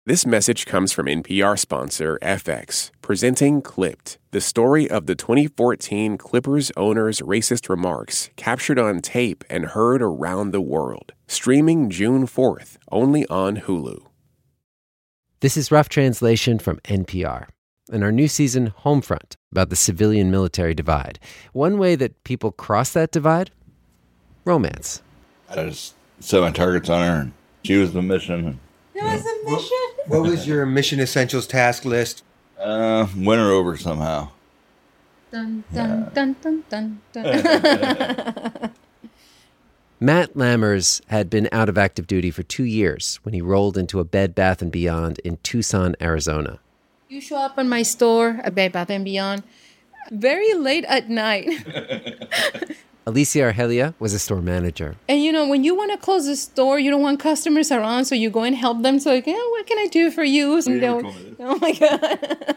This message comes from NPR sponsor FX, presenting Clipped, the story of the 2014 Clippers owner's racist remarks captured on tape and heard around the world. Streaming June 4th, only on Hulu. This is Rough Translation from NPR, and our new season, Homefront, about the civilian-military divide. One way that people cross that divide? Romance. I just set my targets on her, and she was the mission. It was a mission? What was your Mission Essentials task list? Win her over somehow. Dun, dun, dun, dun, dun, dun. Matt Lammers had been out of active duty for 2 years when he rolled into a Bed Bath & Beyond in Tucson, Arizona. You show up in my store, a Bed Bath & Beyond, very late at night. Alicia Argelia was a store manager. And you know, when you want to close the store, you don't want customers around, so you go and help them. So like, yeah, what can I do for you? And oh my God.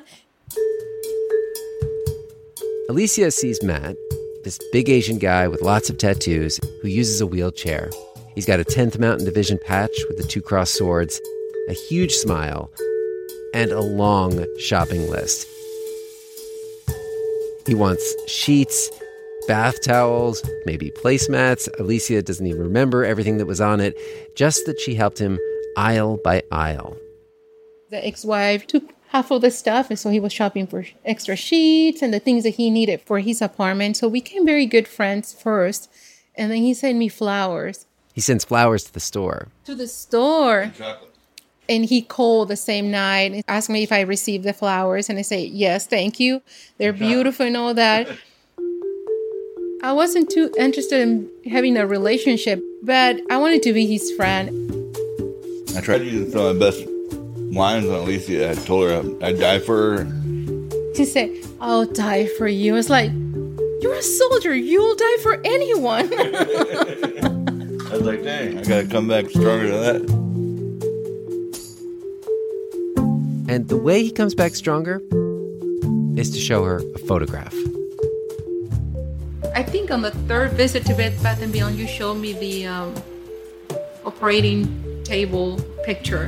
Alicia sees Matt, this big Asian guy with lots of tattoos who uses a wheelchair. He's got a 10th Mountain Division patch with the 2 crossed swords, a huge smile, and a long shopping list. He wants sheets, bath towels, maybe placemats. Alicia doesn't even remember everything that was on it, just that she helped him aisle by aisle. The ex-wife took half of the stuff, and so he was shopping for extra sheets and the things that he needed for his apartment. So we became very good friends first, and then he sent me flowers. He sends flowers to the store. To the store. And chocolate. And he called the same night and asked me if I received the flowers, and I say, yes, thank you. They're beautiful and all that. I wasn't too interested in having a relationship, but I wanted to be his friend. I tried to use some of my best lines on Alicia. I told her I'd die for her. She said, I'll die for you. It's like, you're a soldier. You'll die for anyone. I was like, dang, I gotta come back stronger than that. And the way he comes back stronger is to show her a photograph. I think on the 3rd visit to Bed Bath & Beyond, you showed me the operating table picture.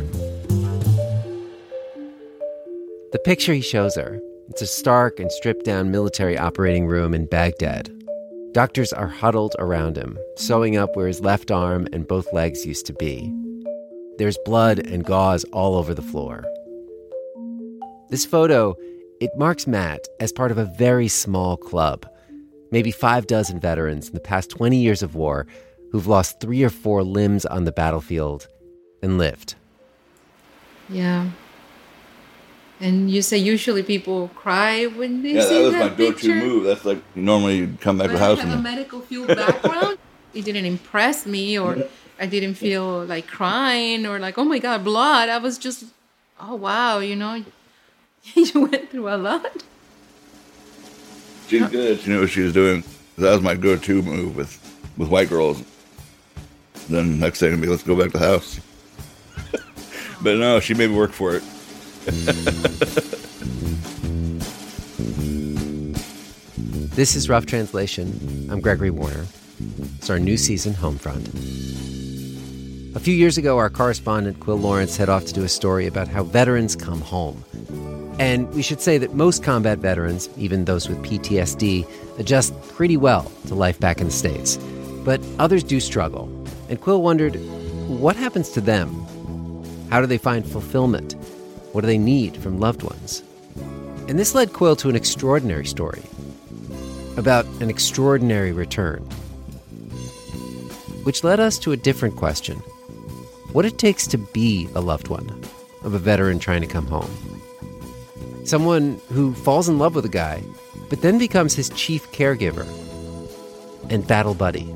The picture he shows her, it's a stark and stripped-down military operating room in Baghdad. Doctors are huddled around him, sewing up where his left arm and both legs used to be. There's blood and gauze all over the floor. This photo, it marks Matt as part of a very small club. Maybe 6 veterans in the past 20 years of war who've lost 3 or 4 limbs on the battlefield and lived. Yeah. And you say usually people cry when they see that picture. Yeah, that was my go-to move. That's like normally you'd come back to the house. I have a medical field background. It didn't impress me, or I didn't feel like crying or like, oh my God, blood. I was just, oh wow, you know, you went through a lot. She's good. She knew what she was doing. That was my go-to move with white girls. Then next thing would be, let's go back to the house. But no, she made me work for it. This is Rough Translation. I'm Gregory Warner. It's our new season, Homefront. A few years ago, our correspondent, Quill Lawrence, head off to do a story about how veterans come home. And we should say that most combat veterans, even those with PTSD, adjust pretty well to life back in the States. But others do struggle. And Quill wondered, what happens to them? How do they find fulfillment? What do they need from loved ones? And this led Quill to an extraordinary story about an extraordinary return, which led us to a different question. What it takes to be a loved one of a veteran trying to come home. Someone who falls in love with a guy, but then becomes his chief caregiver and battle buddy.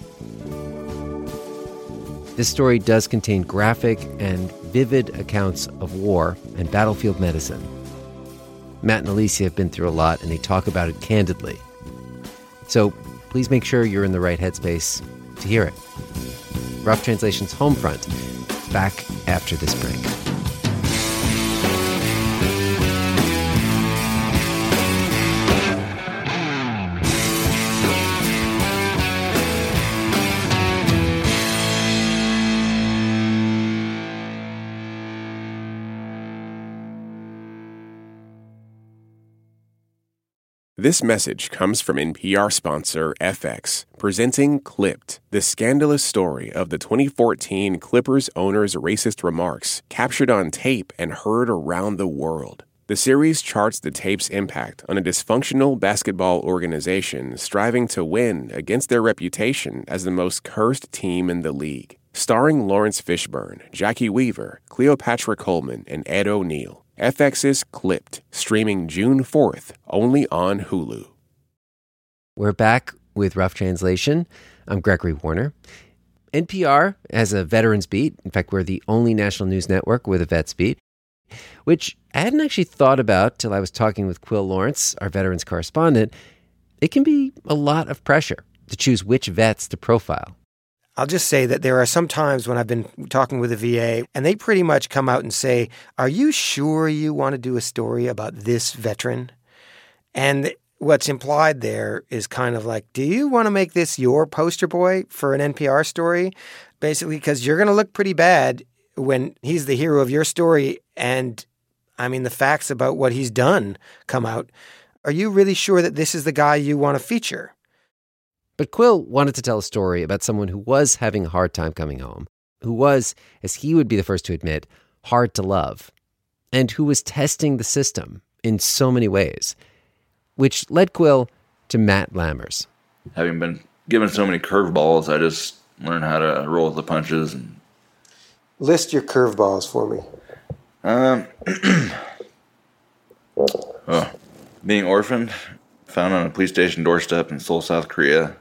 This story does contain graphic and vivid accounts of war and battlefield medicine. Matt and Alicia have been through a lot, and they talk about it candidly. So please make sure you're in the right headspace to hear it. Rough Translation's Homefront, back after this break. This message comes from NPR sponsor FX, presenting Clipped, the scandalous story of the 2014 Clippers owner's racist remarks captured on tape and heard around the world. The series charts the tape's impact on a dysfunctional basketball organization striving to win against their reputation as the most cursed team in the league. Starring Lawrence Fishburne, Jackie Weaver, Cleopatra Coleman, and Ed O'Neill. FX's Clipped, streaming June 4th, only on Hulu. We're back with Rough Translation. I'm Gregory Warner. NPR has a veterans beat. In fact, we're the only national news network with a vets beat, which I hadn't actually thought about till I was talking with Quil Lawrence, our veterans correspondent. It can be a lot of pressure to choose which vets to profile. I'll just say that there are some times when I've been talking with the VA, and they pretty much come out and say, are you sure you want to do a story about this veteran? And what's implied there is kind of like, do you want to make this your poster boy for an NPR story? Basically, because you're going to look pretty bad when he's the hero of your story and, I mean, the facts about what he's done come out. Are you really sure that this is the guy you want to feature? But Quil wanted to tell a story about someone who was having a hard time coming home, who was, as he would be the first to admit, hard to love, and who was testing the system in so many ways, which led Quil to Matt Lammers. Having been given so many curveballs, I just learned how to roll with the punches. And list your curveballs for me. Being orphaned, found on a police station doorstep in Seoul, South Korea.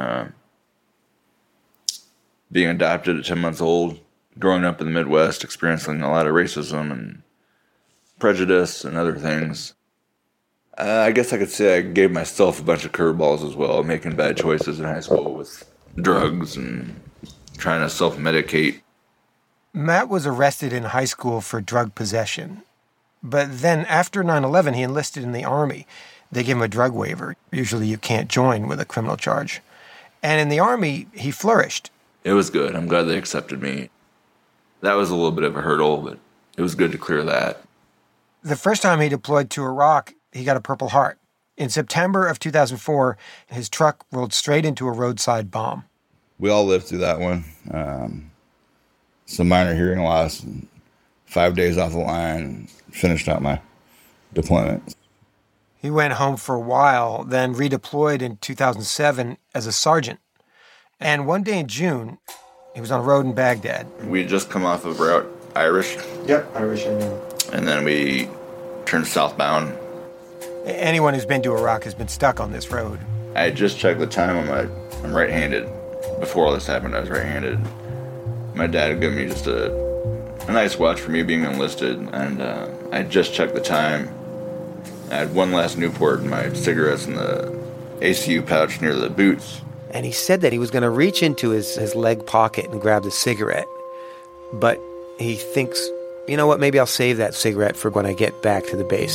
Being adopted at 10 months old, growing up in the Midwest, experiencing a lot of racism and prejudice and other things. I guess I could say I gave myself a bunch of curveballs as well, making bad choices in high school with drugs and trying to self-medicate. Matt was arrested in high school for drug possession. But then after 9/11, he enlisted in the Army. They gave him a drug waiver. Usually you can't join with a criminal charge. And in the Army, he flourished. It was good. I'm glad they accepted me. That was a little bit of a hurdle, but it was good to clear that. The first time he deployed to Iraq, he got a Purple Heart. In September of 2004, his truck rolled straight into a roadside bomb. We all lived through that one. Some minor hearing loss, and 5 days off the line, and finished out my deployment. He went home for a while, then redeployed in 2007 as a sergeant. And one day in June, he was on a road in Baghdad. We had just come off of Route Irish. Yep, Irish, I know. And then we turned southbound. Anyone who's been to Iraq has been stuck on this road. I had just checked the time. I'm right-handed. Before all this happened, I was right-handed. My dad had given me just a nice watch for me being enlisted, and I just checked the time. I had one last Newport and my cigarettes in the ACU pouch near the boots. And he said that he was going to reach into his leg pocket and grab the cigarette. But he thinks, you know what, maybe I'll save that cigarette for when I get back to the base.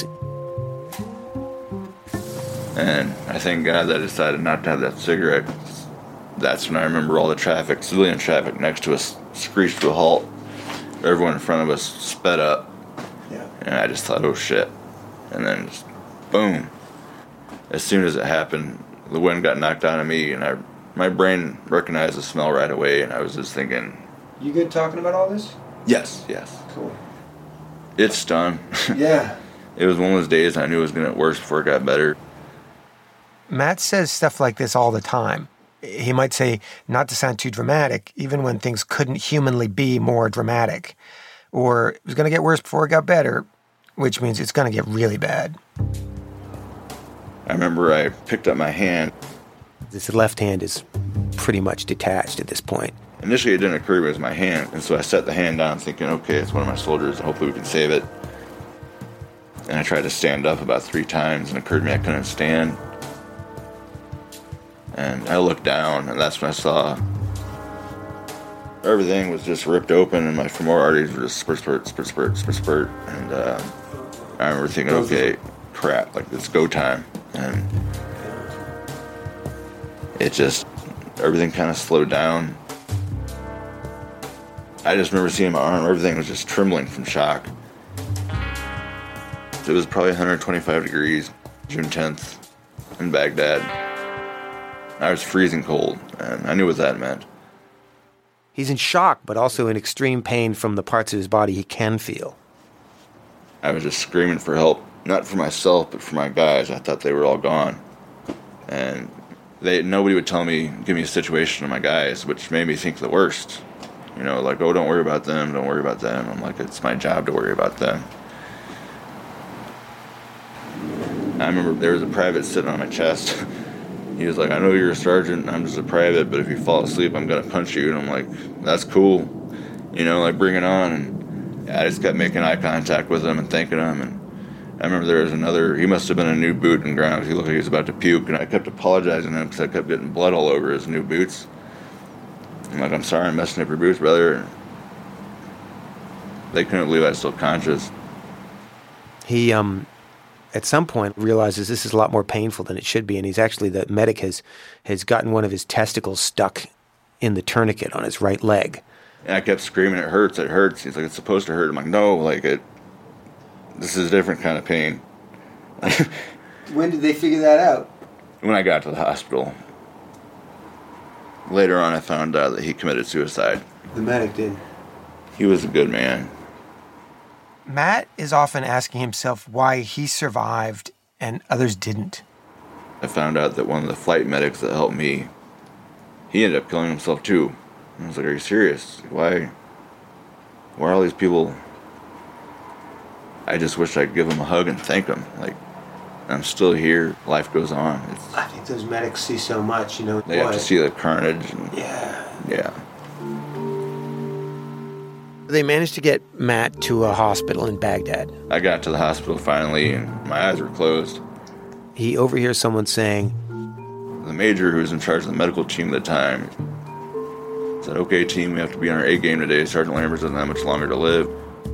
And I thank God that I decided not to have that cigarette. That's when I remember all the traffic, civilian traffic next to us, screeched to a halt. Everyone in front of us sped up. Yeah. And I just thought, oh shit. And then just boom. As soon as it happened, the wind got knocked out of me, and my brain recognized the smell right away, and I was just thinking... You good talking about all this? Yes. Cool. It stung. Yeah. It was one of those days I knew it was going to get worse before it got better. Matt says stuff like this all the time. He might say, not to sound too dramatic, even when things couldn't humanly be more dramatic. Or it was going to get worse before it got better, which means it's going to get really bad. I remember I picked up my hand. This left hand is pretty much detached at this point. Initially, it didn't occur to me it was my hand, and so I set the hand down thinking, okay, it's one of my soldiers, and hopefully we can save it. And I tried to stand up about 3 times, and it occurred to me I couldn't stand. And I looked down, and that's when I saw everything was just ripped open, and my femoral arteries were just spurt. And I remember thinking, okay, crap, like, it's go time. And it just, everything kind of slowed down. I just remember seeing my arm, everything was just trembling from shock. It was probably 125 degrees, June 10th. in Baghdad. I was freezing cold, and I knew what that meant. He's in shock, but also in extreme pain from the parts of his body he can feel. I was just screaming for help, not for myself, but for my guys. I thought they were all gone. And nobody would tell me, give me a situation of my guys, which made me think the worst. You know, like, oh, don't worry about them, don't worry about them. I'm like, it's my job to worry about them. I remember there was a private sitting on my chest. He was like, I know you're a sergeant, I'm just a private, but if you fall asleep, I'm going to punch you. And I'm like, that's cool. You know, like, bring it on. And I just kept making eye contact with him and thanking him. And I remember there was another, he must have been a new boot in ground. He looked like he was about to puke. And I kept apologizing to him because I kept getting blood all over his new boots. I'm like, I'm sorry I'm messing up your boots, brother. And they couldn't believe I was still conscious. He, at some point, realizes this is a lot more painful than it should be, and the medic has gotten one of his testicles stuck in the tourniquet on his right leg. And I kept screaming, it hurts, it hurts. He's like, it's supposed to hurt. I'm like, no, like, this is a different kind of pain. When did they figure that out? When I got to the hospital. Later on, I found out that he committed suicide. The medic did. He was a good man. Matt is often asking himself why he survived and others didn't. I found out that one of the flight medics that helped me, he ended up killing himself too. And I was like, are you serious? Why are all these people... I just wish I could give them a hug and thank them. Like, I'm still here. Life goes on. I think those medics see so much, you know. They have to see the carnage. And, yeah. They managed to get Matt to a hospital in Baghdad. I got to the hospital finally, and my eyes were closed. He overhears someone saying, the major who was in charge of the medical team at the time said, okay, team, we have to be on our A game today. Sergeant Lambert doesn't have much longer to live.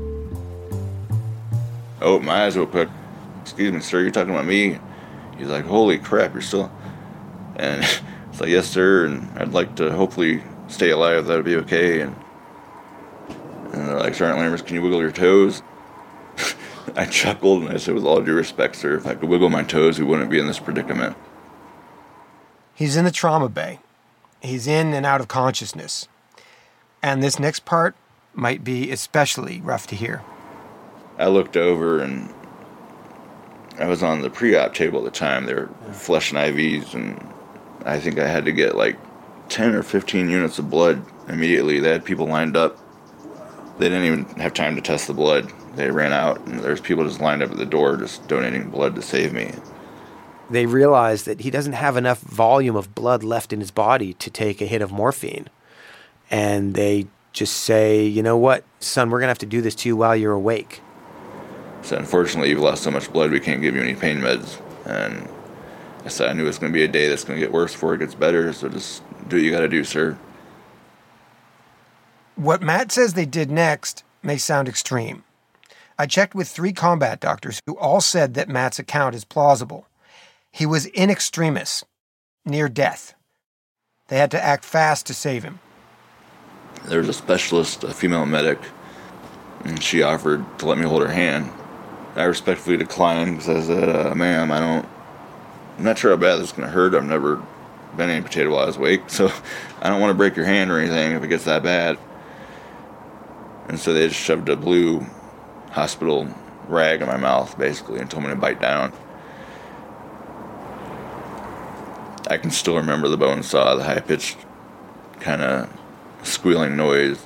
Oh, my eyes were quick. Excuse me, sir, you're talking about me? He's like, holy crap, you're still... And it's like, yes, sir, and I'd like to hopefully stay alive. That would be okay. And they're like, Sergeant Lambert, can you wiggle your toes? I chuckled and I said, with all due respect, sir, if I could wiggle my toes, we wouldn't be in this predicament. He's in the trauma bay. He's in and out of consciousness. And this next part might be especially rough to hear. I looked over and I was on the pre-op table at the time. They were flushing IVs, and I think I had to get like 10 or 15 units of blood immediately. They had people lined up. They didn't even have time to test the blood. They ran out, and there's people just lined up at the door just donating blood to save me. They realize that he doesn't have enough volume of blood left in his body to take a hit of morphine. And they just say, you know what, son, we're going to have to do this to you while you're awake. So unfortunately, you've lost so much blood, we can't give you any pain meds. And I said, I knew it's going to be a day that's going to get worse before it gets better, so just do what you got to do, sir. What Matt says they did next may sound extreme. I checked with 3 combat doctors who all said that Matt's account is plausible. He was in extremis, near death. They had to act fast to save him. There was a specialist, a female medic, and she offered to let me hold her hand. I respectfully declined because I said, ma'am, I'm not sure how bad this is going to hurt. I've never been amputated while I was awake, so I don't want to break your hand or anything if it gets that bad. And so they just shoved a blue hospital rag in my mouth, basically, and told me to bite down. I can still remember the bone saw, the high-pitched kind of squealing noise.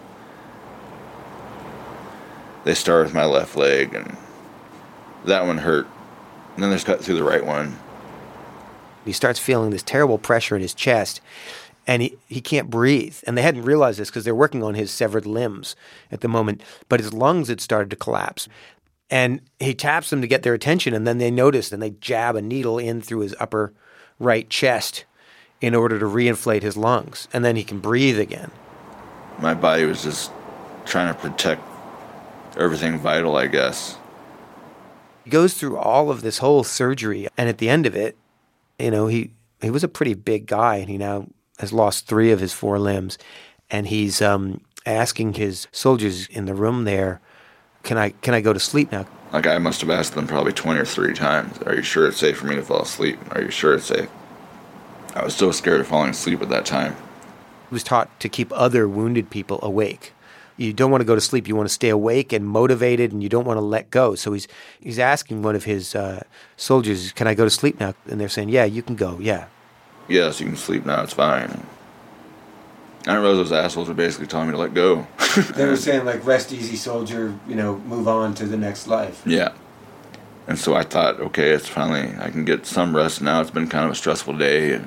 They start with my left leg, and that one hurt. And then they just cut through the right one. He starts feeling this terrible pressure in his chest, and he can't breathe. And they hadn't realized this because they're working on his severed limbs at the moment, but his lungs had started to collapse. And he taps them to get their attention, and then they notice, and they jab a needle in through his upper right chest in order to reinflate his lungs, and then he can breathe again. My body was just trying to protect everything vital, I guess. He goes through all of this whole surgery, and at the end of it, you know, he was a pretty big guy, and he now has lost 3 of his 4 limbs, and he's asking his soldiers in the room there, can I go to sleep now? Like, I must have asked them probably 20 or 30 times, are you sure it's safe for me to fall asleep? Are you sure it's safe? I was so scared of falling asleep at that time. He was taught to keep other wounded people awake. You don't want to go to sleep. You want to stay awake and motivated, and you don't want to let go. So he's asking one of his soldiers, can I go to sleep now? And they're saying, yeah, you can go, yeah. Yes, you can sleep now, it's fine. I didn't realize those assholes were basically telling me to let go. They were saying, like, rest easy, soldier, move on to the next life. Yeah. And so I thought, okay, it's finally, I can get some rest now. It's been kind of a stressful day.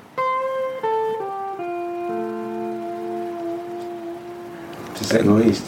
To say the least.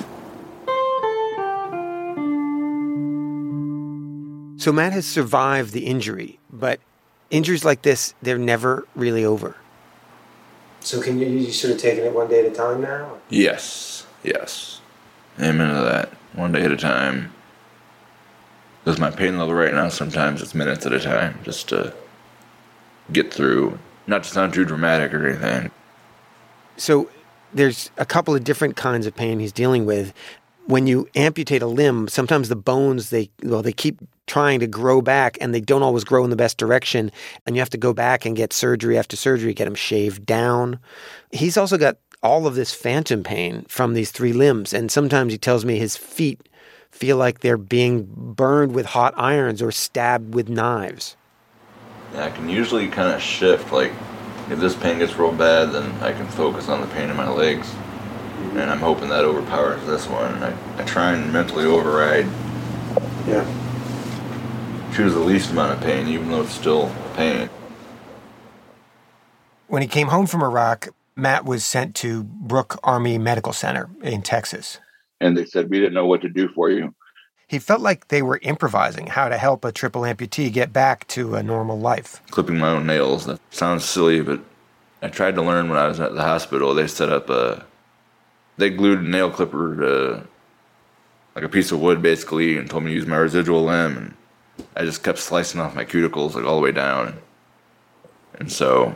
So Matt has survived the injury, but injuries like this, they're never really over. So can you sort of taking it one day at a time now? Yes. Amen to that. One day at a time. Because my pain level right now, sometimes it's minutes at a time, just to get through. Not to sound too dramatic or anything. So there's a couple of different kinds of pain he's dealing with. When you amputate a limb, sometimes the bones, they keep trying to grow back, and they don't always grow in the best direction, and you have to go back and get surgery after surgery, get them shaved down. He's also got all of this phantom pain from these 3 limbs, and sometimes he tells me his feet feel like they're being burned with hot irons or stabbed with knives. Yeah, I can usually kind of shift, like, if this pain gets real bad, then I can focus on the pain in my legs. And I'm hoping that overpowers this one. And I try and mentally override. Yeah. Choose the least amount of pain, even though it's still pain. When he came home from Iraq, Matt was sent to Brooke Army Medical Center in Texas. And they said, we didn't know what to do for you. He felt like they were improvising how to help a triple amputee get back to a normal life. Clipping my own nails. That sounds silly, but I tried to learn when I was at the hospital. They set up they glued a nail clipper to like a piece of wood, basically, and told me to use my residual limb. And I just kept slicing off my cuticles, like, all the way down. And so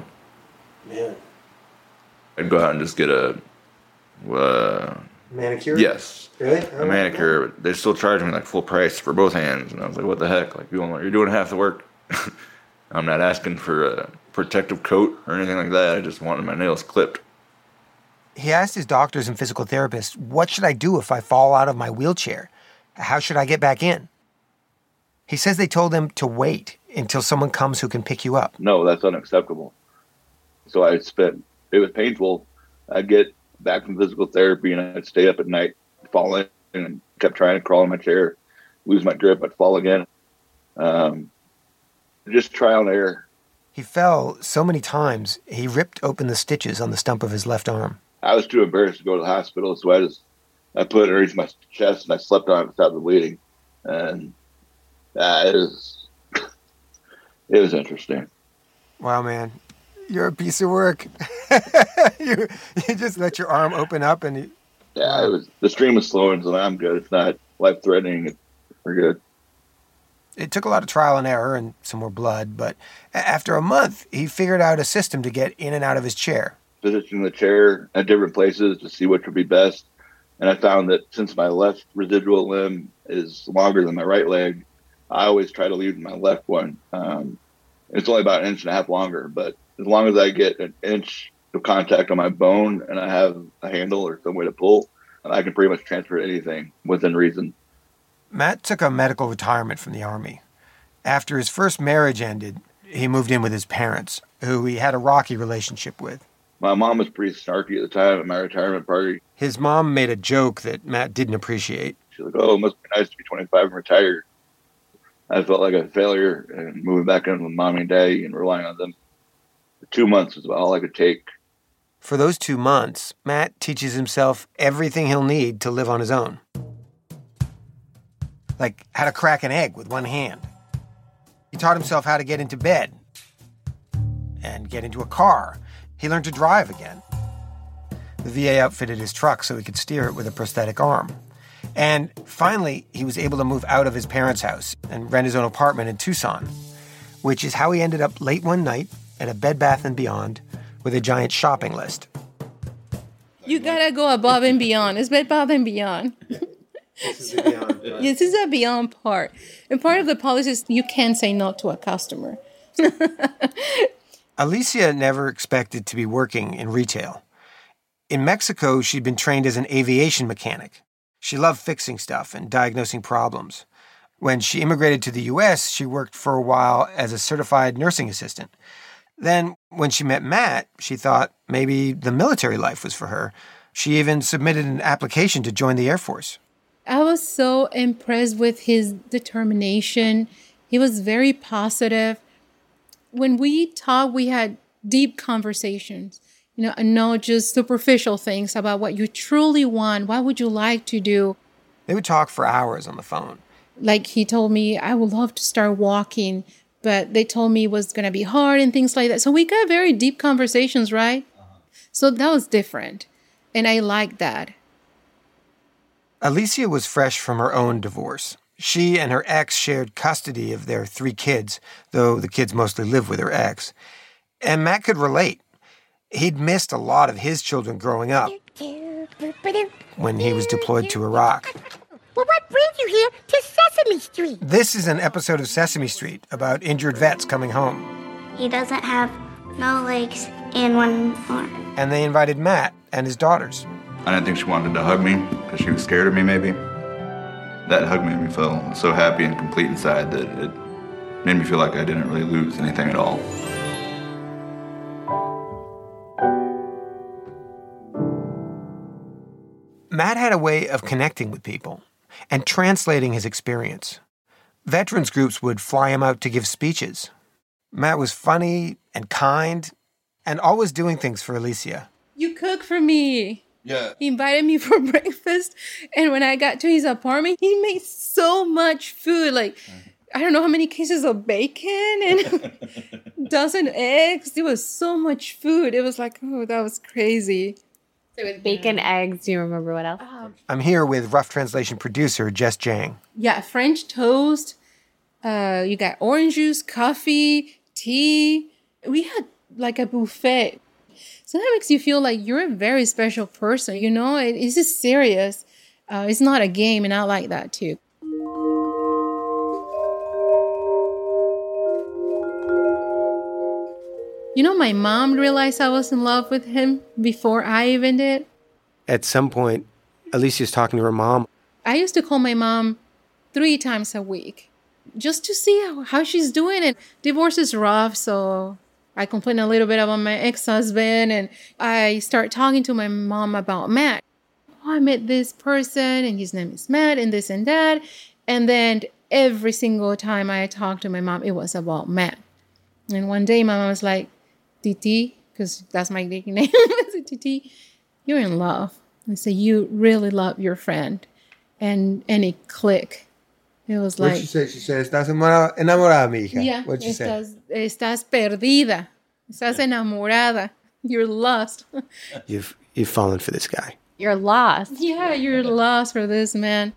I'd go out and just get a... manicure? Yes. Really? A manicure. But they still charged me, like, full price for both hands. And I was like, what the heck? Like, you're doing half the work. I'm not asking for a protective coat or anything like that. I just wanted my nails clipped. He asked his doctors and physical therapists, what should I do if I fall out of my wheelchair? How should I get back in? He says they told him to wait until someone comes who can pick you up. No, that's unacceptable. So it was painful. I'd get back from physical therapy and I'd stay up at night, fall in, and kept trying to crawl in my chair, lose my grip, I'd fall again. Just trial and error. He fell so many times, he ripped open the stitches on the stump of his left arm. I was too embarrassed to go to the hospital, so I put it underneath my chest and I slept on it to stop the bleeding. And it was interesting. Wow, man. You're a piece of work. you just let your arm open up and... The stream was slowing, so I'm good. It's not life-threatening. We're good. It took a lot of trial and error and some more blood, but after a month, he figured out a system to get in and out of his chair. Positioning the chair at different places to see which would be best. And I found that since my left residual limb is longer than my right leg, I always try to leave my left one. It's only about 1.5 inches longer, but as long as I get 1 inch of contact on my bone and I have a handle or some way to pull, I can pretty much transfer anything within reason. Matt took a medical retirement from the Army. After his first marriage ended, he moved in with his parents, who he had a rocky relationship with. My mom was pretty snarky at the time at my retirement party. His mom made a joke that Matt didn't appreciate. She's like, oh, it must be nice to be 25 and retired. I felt like a failure and moving back in with mommy and daddy and relying on them. 2 months was about all I could take. For those 2 months, Matt teaches himself everything he'll need to live on his own. Like how to crack an egg with one hand. He taught himself how to get into bed and get into a car. He learned to drive again. The VA outfitted his truck so he could steer it with a prosthetic arm. And finally, he was able to move out of his parents' house and rent his own apartment in Tucson, which is how he ended up late one night at a Bed Bath & Beyond with a giant shopping list. You gotta go above and beyond. It's Bed Bath & Beyond. This is the beyond part. This is a beyond part. And part of the policy is you can't say no to a customer. Alicia never expected to be working in retail. In Mexico, she'd been trained as an aviation mechanic. She loved fixing stuff and diagnosing problems. When she immigrated to the U.S., she worked for a while as a certified nursing assistant. Then, when she met Matt, she thought maybe the military life was for her. She even submitted an application to join the Air Force. I was so impressed with his determination. He was very positive. When we talked, we had deep conversations, and not just superficial things about what you truly want. What would you like to do? They would talk for hours on the phone. Like he told me, I would love to start walking, but they told me it was going to be hard and things like that. So we got very deep conversations, right? So that was different. And I liked that. Alicia was fresh from her own divorce. She and her ex shared custody of their 3 kids, though the kids mostly lived with her ex. And Matt could relate. He'd missed a lot of his children growing up when he was deployed to Iraq. Well, what brings you here to Sesame Street? This is an episode of Sesame Street about injured vets coming home. He doesn't have no legs and one arm. And they invited Matt and his daughters. I didn't think she wanted to hug me because she was scared of me, maybe. That hug made me feel so happy and complete inside that it made me feel like I didn't really lose anything at all. Matt had a way of connecting with people and translating his experience. Veterans groups would fly him out to give speeches. Matt was funny and kind and always doing things for Alicia. You cook for me. Yeah. He invited me for breakfast. And when I got to his apartment, he made so much food. Like, I don't know how many cases of bacon and dozen eggs. There was so much food. It was like, oh, that was crazy. So with bacon, eggs, do you remember what else? I'm here with Rough Translation producer Jess Jang. Yeah, French toast. You got orange juice, coffee, tea. We had like a buffet. So that makes you feel like you're a very special person. It's just serious. It's not a game, and I like that too. My mom realized I was in love with him before I even did. At some point, Alicia's talking to her mom. I used to call my mom 3 times a week just to see how she's doing. And divorce is rough, so I complain a little bit about my ex-husband. And I start talking to my mom about Matt. I met this person, and his name is Matt, and this and that. And then every single time I talked to my mom, it was about Matt. And one day my mom was like, Titi, because that's my nickname. I said, Titi, you're in love. I said, you really love your friend. And it clicked. It was like... What'd she say? She said, estás enamorada, mi hija. Yeah. What'd she say? Estás perdida. Estás enamorada. You're lost. You've fallen for this guy. You're lost. Yeah, you're lost for this man.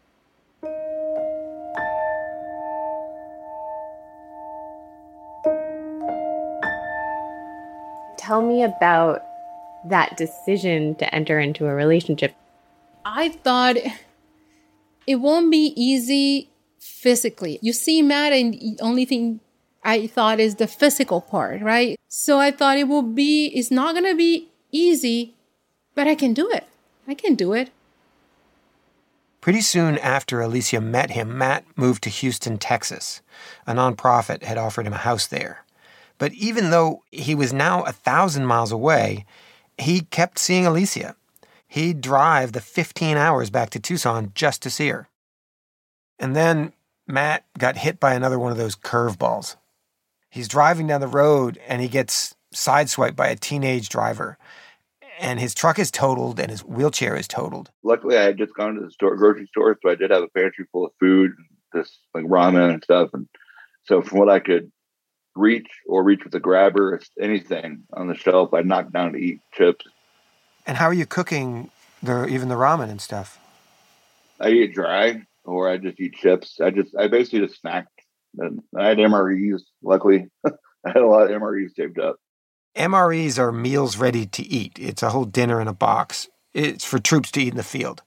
Tell me about that decision to enter into a relationship. I thought it won't be easy physically. You see Matt, and the only thing I thought is the physical part, right? So I thought it's not going to be easy, but I can do it. I can do it. Pretty soon after Alicia met him, Matt moved to Houston, Texas. A nonprofit had offered him a house there. But even though he was now 1,000 miles away, he kept seeing Alicia. He'd drive the 15 hours back to Tucson just to see her. And then Matt got hit by another one of those curveballs. He's driving down the road and he gets sideswiped by a teenage driver. And his truck is totaled and his wheelchair is totaled. Luckily, I had just gone to the grocery store, so I did have a pantry full of food, this like ramen and stuff. And so from what I could reach with a grabber, anything on the shelf, I'd knock down to eat chips. And how are you cooking even the ramen and stuff? I eat it dry, or I just eat chips. I basically just snacked. And I had MREs, luckily. I had a lot of MREs saved up. MREs are meals ready to eat. It's a whole dinner in a box. It's for troops to eat in the field.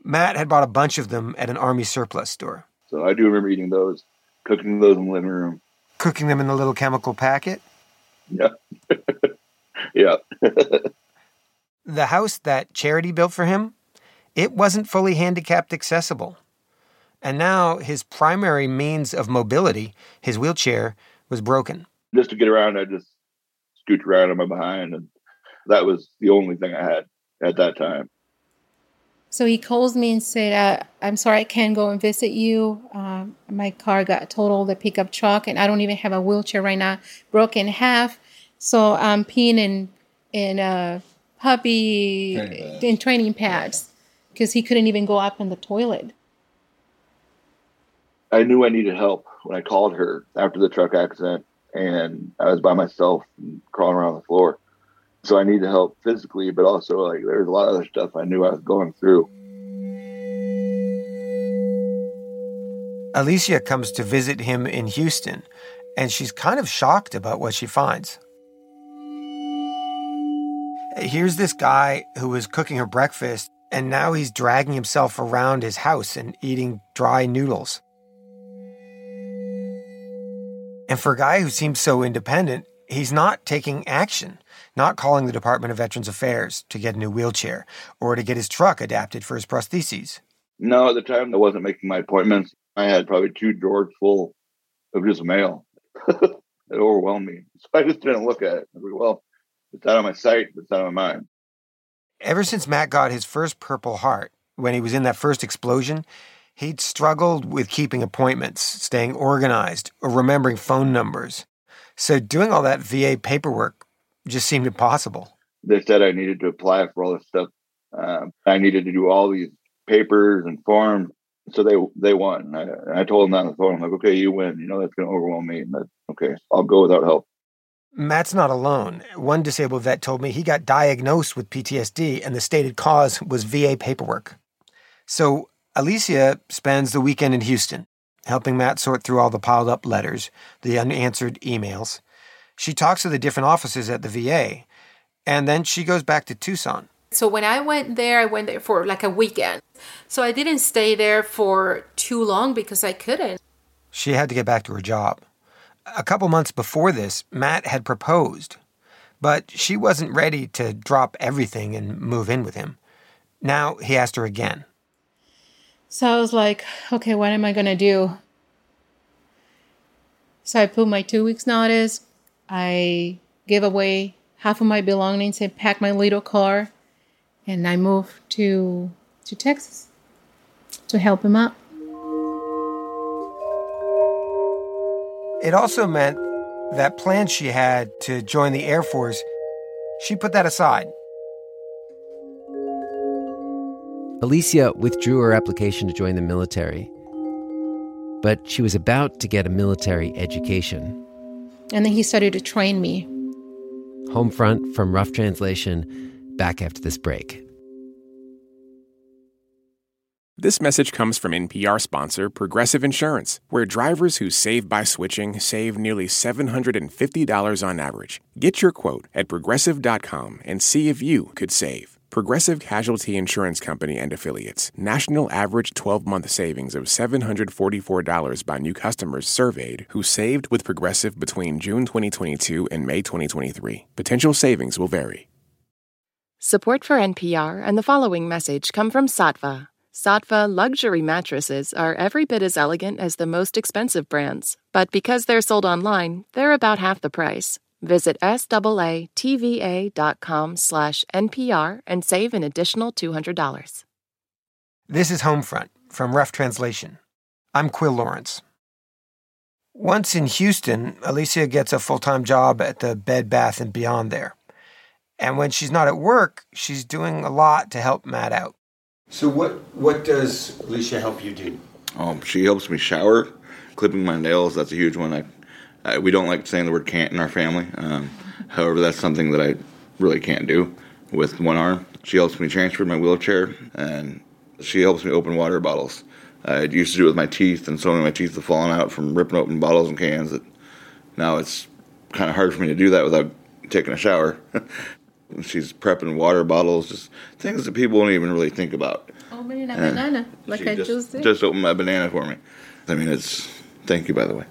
Matt had bought a bunch of them at an Army surplus store. So I do remember eating those, cooking those in the living room. Cooking them in the little chemical packet? Yeah. Yeah. The house that Charity built for him, it wasn't fully handicapped accessible. And now his primary means of mobility, his wheelchair, was broken. Just to get around, I just scooched around on my behind, and that was the only thing I had at that time. So he calls me and said, I'm sorry I can't go and visit you. My car got totaled, the pickup truck, and I don't even have a wheelchair right now, broken in half. So I'm peeing in puppy in training pads because he couldn't even go up in the toilet. I knew I needed help when I called her after the truck accident, and I was by myself and crawling around the floor. So I needed help physically, but also like there's a lot of other stuff I knew I was going through. Alicia comes to visit him in Houston, and she's kind of shocked about what she finds. Here's this guy who was cooking her breakfast, and now he's dragging himself around his house and eating dry noodles. And for a guy who seems so independent, he's not taking action, not calling the Department of Veterans Affairs to get a new wheelchair or to get his truck adapted for his prostheses. No, at the time I wasn't making my appointments. I had probably 2 drawers full of just mail. It overwhelmed me. So I just didn't look at it. I was like, well, it's out of my sight, it's out of my mind. Ever since Matt got his first Purple Heart, when he was in that first explosion, he'd struggled with keeping appointments, staying organized, or remembering phone numbers. So doing all that VA paperwork just seemed impossible. They said I needed to apply for all this stuff. I needed to do all these papers and forms. So they won. I told them that on the phone. I'm like, okay, you win. You know, that's going to overwhelm me. And that's okay. I'll go without help. Matt's not alone. One disabled vet told me he got diagnosed with PTSD and the stated cause was VA paperwork. So Alicia spends the weekend in Houston, helping Matt sort through all the piled up letters, the unanswered emails. She talks to the different offices at the VA, and then she goes back to Tucson. So when I went there for like a weekend. So I didn't stay there for too long because I couldn't. She had to get back to her job. A couple months before this, Matt had proposed, but she wasn't ready to drop everything and move in with him. Now he asked her again. So I was like, okay, what am I going to do? So I put my 2 weeks notice. I gave away half of my belongings and packed my little car. And I moved to Texas to help him out. It also meant that plan she had to join the Air Force, she put that aside. Alicia withdrew her application to join the military, but she was about to get a military education. And then he started to train me. Homefront from Rough Translation, back after this break. This message comes from NPR sponsor Progressive Insurance, where drivers who save by switching save nearly $750 on average. Get your quote at Progressive.com and see if you could save. Progressive Casualty Insurance Company and Affiliates. National average 12-month savings of $744 by new customers surveyed who saved with Progressive between June 2022 and May 2023. Potential savings will vary. Support for NPR and the following message come from Saatva. Saatva luxury mattresses are every bit as elegant as the most expensive brands, but because they're sold online, they're about half the price. Visit SAATVA.com/NPR and save an additional $200. This is Homefront from Rough Translation. I'm Quill Lawrence. Once in Houston, Alicia gets a full-time job at the Bed Bath & Beyond there. And when she's not at work, she's doing a lot to help Matt out. So what does Alicia help you do? She helps me shower, clipping my nails. That's a huge one. We don't like saying the word can't in our family. However, that's something that I really can't do with one arm. She helps me transfer my wheelchair, and she helps me open water bottles. I used to do it with my teeth, and so many of my teeth have fallen out from ripping open bottles and cans that now it's kind of hard for me to do that without taking a shower. She's prepping water bottles, just things that people don't even really think about. Opening a banana, like I just did. Just opened my banana for me. I mean, thank you, by the way.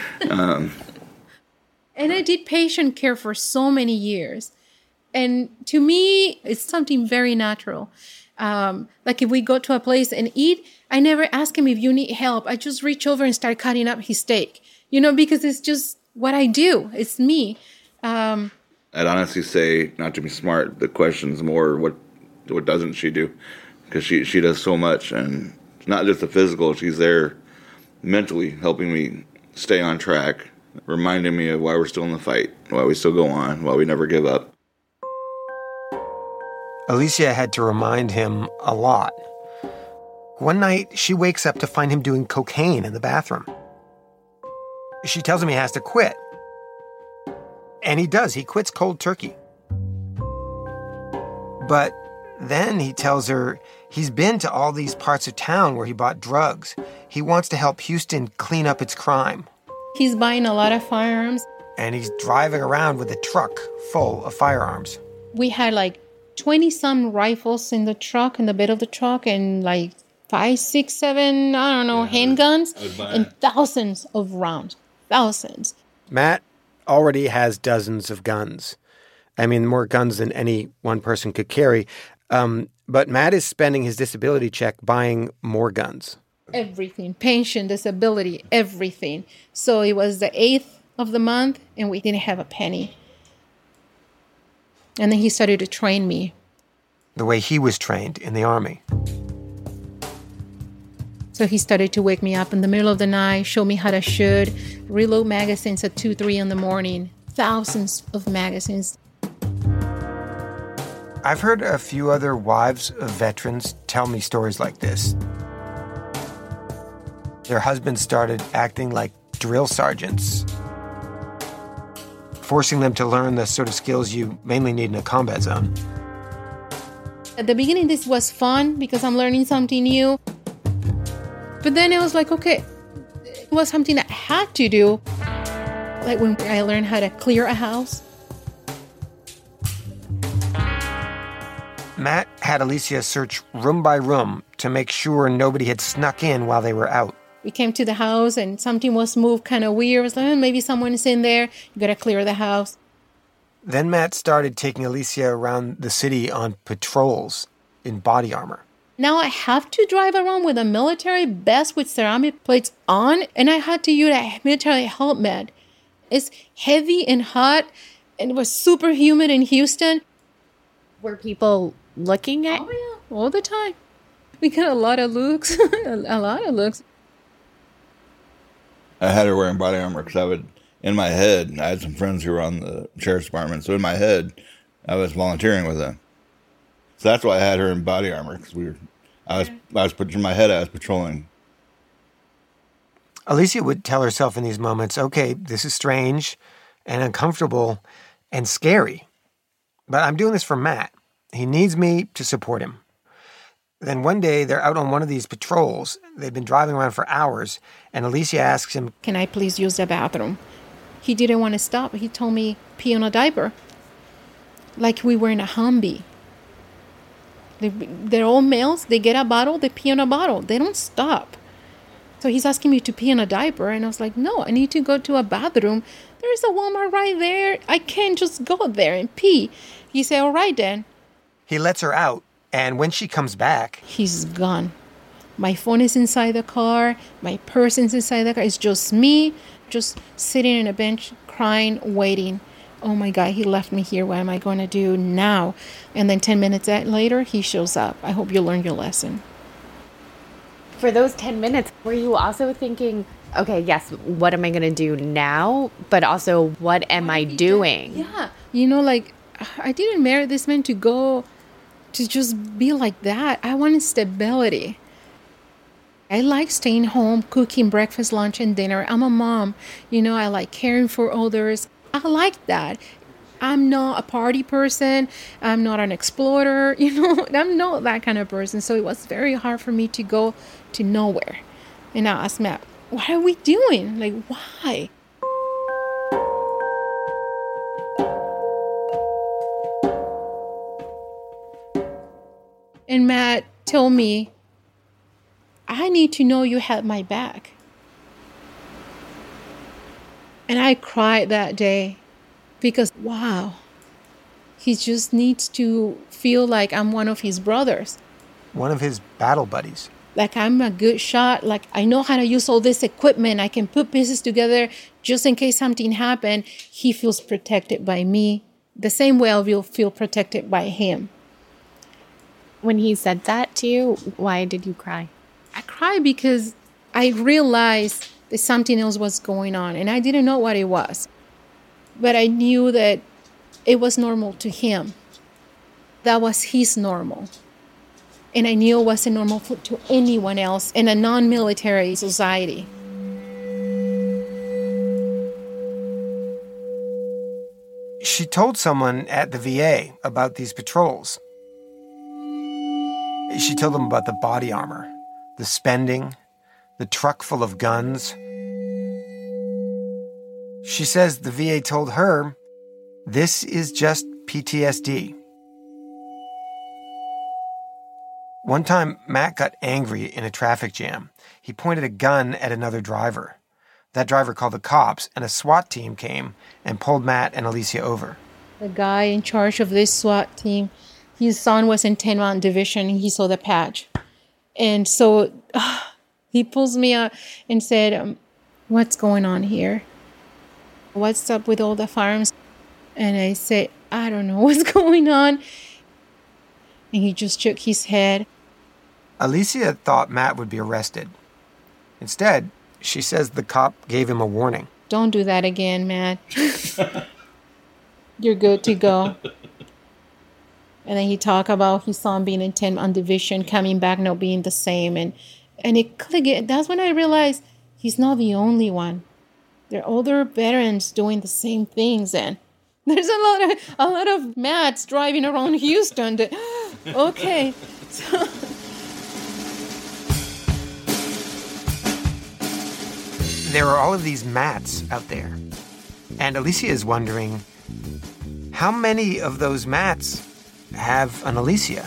And I did patient care for so many years. And to me, it's something very natural. Like if we go to a place and eat, I never ask him if you need help. I just reach over and start cutting up his steak, because it's just what I do. It's me. I'd honestly say, not to be smart, the question's more what doesn't she do? Because she does so much, and it's not just the physical. She's there mentally helping me stay on track, reminding me of why we're still in the fight, why we still go on, why we never give up. Alicia had to remind him a lot. One night, she wakes up to find him doing cocaine in the bathroom. She tells him he has to quit. And he does. He quits cold turkey. But then he tells her he's been to all these parts of town where he bought drugs. He wants to help Houston clean up its crime. He's buying a lot of firearms. And he's driving around with a truck full of firearms. We had 20-some rifles in the bed of the truck, and 5, 6, 7, handguns, and thousands of rounds. Thousands. Matt already has dozens of guns. I mean, more guns than any one person could carry. But Matt is spending his disability check buying more guns. Everything. Pension, disability, everything. So it was the 8th of the month, and we didn't have a penny. And then he started to train me. The way he was trained in the Army. So he started to wake me up in the middle of the night, show me how to shoot, reload magazines at 2, 3 in the morning. Thousands of magazines. I've heard a few other wives of veterans tell me stories like this. Their husbands started acting like drill sergeants, forcing them to learn the sort of skills you mainly need in a combat zone. At the beginning, this was fun because I'm learning something new. But then it was okay, it was something I had to do. Like when I learned how to clear a house. Matt had Alicia search room by room to make sure nobody had snuck in while they were out. We came to the house and something was moved kind of weird. I was like, maybe someone is in there. You got to clear the house. Then Matt started taking Alicia around the city on patrols in body armor. Now I have to drive around with a military vest with ceramic plates on, and I had to use a military helmet. It's heavy and hot, and it was super humid in Houston. Were people looking at you? Oh, yeah, all the time. We got a lot of looks, a lot of looks. I had her wearing body armor because in my head, I had some friends who were on the sheriff's department, so in my head, I was volunteering with them. So that's why I had her in body armor, because I was in my head, I was patrolling. Alicia would tell herself in these moments, okay, this is strange and uncomfortable and scary, but I'm doing this for Matt. He needs me to support him. Then one day, they're out on one of these patrols. They've been driving around for hours, and Alicia asks him, "Can I please use the bathroom?" He didn't want to stop. He told me, pee on a diaper. Like we were in a Humvee. They're all males. They get a bottle, they pee on a bottle. They don't stop. So he's asking me to pee on a diaper, and I was like, no, I need to go to a bathroom. There's a Walmart right there. I can't just go there and pee. He said, all right then. He lets her out, and when she comes back, he's gone. My phone is inside the car. My purse is inside the car. It's just me, just sitting on a bench, crying, waiting. Oh my God, he left me here. What am I going to do now? And then 10 minutes later, he shows up. I hope you learned your lesson. For those 10 minutes, were you also thinking, okay, yes, what am I going to do now? But also, what am I doing? Yeah. You know, like, I didn't marry this man to go to just be like that. I wanted stability. I like staying home, cooking breakfast, lunch, and dinner. I'm a mom. You know, I like caring for others. I like that. I'm not a party person. I'm not an explorer. You know, I'm not that kind of person. So it was very hard for me to go to nowhere. And I asked Matt, what are we doing? Like, why? And Matt told me, I need to know you had my back. And I cried that day because, wow, he just needs to feel like I'm one of his brothers. One of his battle buddies. Like I'm a good shot. Like I know how to use all this equipment. I can put pieces together just in case something happened. He feels protected by me the same way I will feel protected by him. When he said that to you, why did you cry? I cried because I realized that something else was going on and I didn't know what it was. But I knew that it was normal to him. That was his normal. And I knew it wasn't normal to anyone else in a non-military society. She told someone at the VA about these patrols. She told them about the body armor, the spending, the truck full of guns. She says the VA told her, this is just PTSD. One time, Matt got angry in a traffic jam. He pointed a gun at another driver. That driver called the cops, and a SWAT team came and pulled Matt and Alicia over. The guy in charge of this SWAT team, his son was in 10 Mountain Division, and he saw the patch. And so he pulls me out and said, what's going on here? What's up with all the firearms? And I said, I don't know what's going on. And he just shook his head. Alicia thought Matt would be arrested. Instead, she says the cop gave him a warning. Don't do that again, Matt. You're good to go. And then he talked about his son being in 10 on division, coming back, not being the same. And it clicked. That's when I realized he's not the only one. There are older veterans doing the same things. And there's a lot of Matts driving around Houston. Okay. So. There are all of these Matts out there. And Alicia is wondering, how many of those Matts have an Alicia?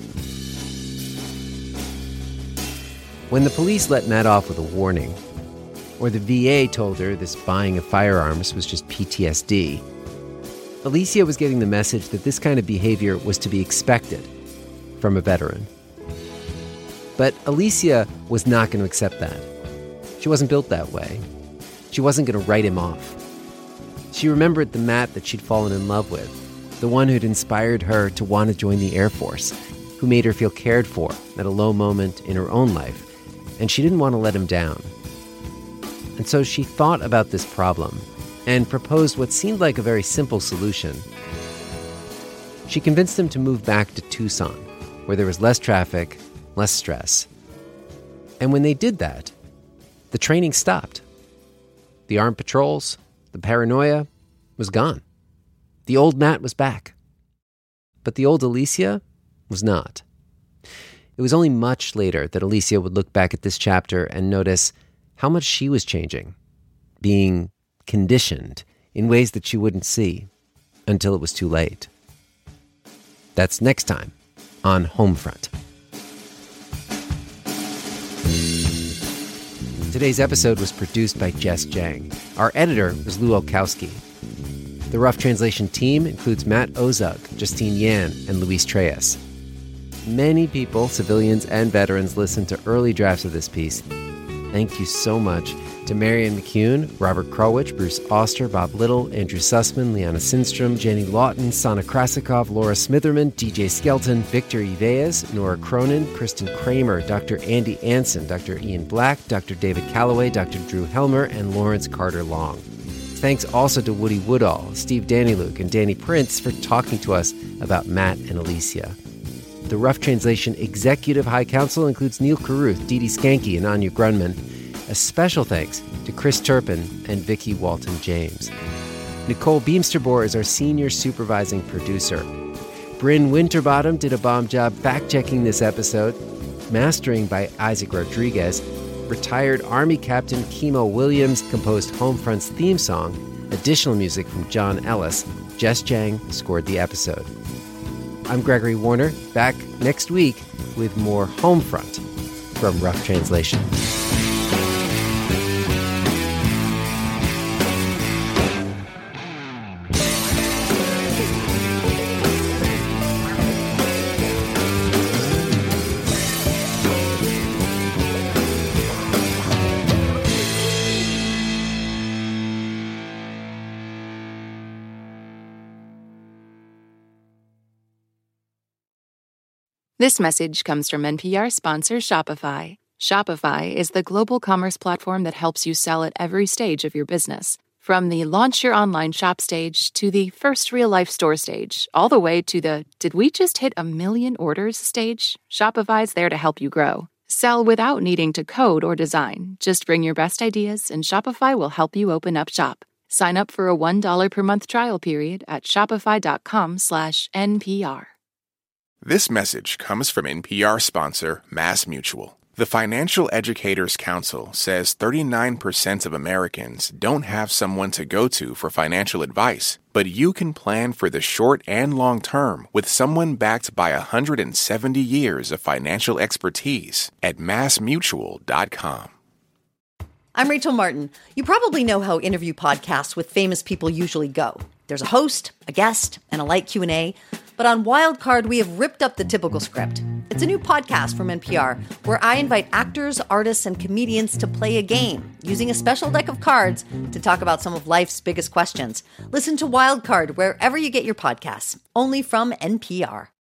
When the police let Matt off with a warning, or the VA told her this buying of firearms was just PTSD, Alicia was getting the message that this kind of behavior was to be expected from a veteran. But Alicia was not going to accept that. She wasn't built that way. She wasn't going to write him off. She remembered the Matt that she'd fallen in love with, the one who'd inspired her to want to join the Air Force, who made her feel cared for at a low moment in her own life, and she didn't want to let him down. And so she thought about this problem and proposed what seemed like a very simple solution. She convinced him to move back to Tucson, where there was less traffic, less stress. And when they did that, the training stopped. The armed patrols, the paranoia was gone. The old Matt was back. But the old Alicia was not. It was only much later that Alicia would look back at this chapter and notice how much she was changing, being conditioned in ways that she wouldn't see until it was too late. That's next time on Homefront. Today's episode was produced by Jess Jang. Our editor was Lou Olkowski. The Rough Translation team includes Matt Ozug, Justine Yan, and Luis Treyes. Many people, civilians and veterans, listened to early drafts of this piece. Thank you so much to Marianne McCune, Robert Krulwich, Bruce Auster, Bob Little, Andrew Sussman, Liana Sindstrom, Jenny Lawton, Sana Krasikov, Laura Smitherman, DJ Skelton, Victor Iveas, Nora Cronin, Kristen Kramer, Dr. Andy Anson, Dr. Ian Black, Dr. David Calloway, Dr. Drew Helmer, and Lawrence Carter Long. Thanks also to Woody Woodall, Steve Dannyluke, and Danny Prince for talking to us about Matt and Alicia. The Rough Translation Executive High Council includes Neil Carruth, Dee Dee Skanke, and Anya Grunman. A special thanks to Chris Turpin and Vicki Walton-James. Nicole Beamsterboer is our senior supervising producer. Bryn Winterbottom did a bomb job fact-checking this episode. Mastering by Isaac Rodriguez. Retired Army Captain Kimo Williams composed Homefront's theme song. Additional music from John Ellis. Jess Jang scored the episode. I'm Gregory Warner, back next week with more Homefront from Rough Translation. This message comes from NPR sponsor Shopify. Shopify is the global commerce platform that helps you sell at every stage of your business. From the launch your online shop stage to the first real-life store stage, all the way to the did we just hit 1 million orders stage, Shopify's there to help you grow. Sell without needing to code or design. Just bring your best ideas and Shopify will help you open up shop. Sign up for a $1 per month trial period at shopify.com/NPR. This message comes from NPR sponsor MassMutual. The Financial Educators Council says 39% of Americans don't have someone to go to for financial advice, but you can plan for the short and long term with someone backed by 170 years of financial expertise at MassMutual.com. I'm Rachel Martin. You probably know how interview podcasts with famous people usually go. There's a host, a guest, and a light Q&A. But on Wildcard, we have ripped up the typical script. It's a new podcast from NPR where I invite actors, artists, and comedians to play a game using a special deck of cards to talk about some of life's biggest questions. Listen to Wildcard wherever you get your podcasts, only from NPR.